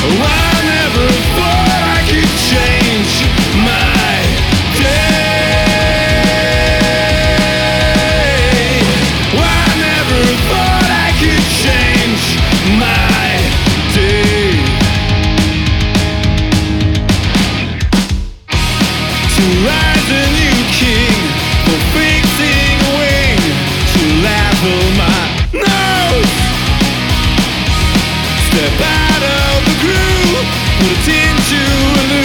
Oh, I never thought I could change my day. Oh, I never thought I could change my day. To rise a new king, for fixing a wing, to level my nose. Step out of the groove, put it into a loop.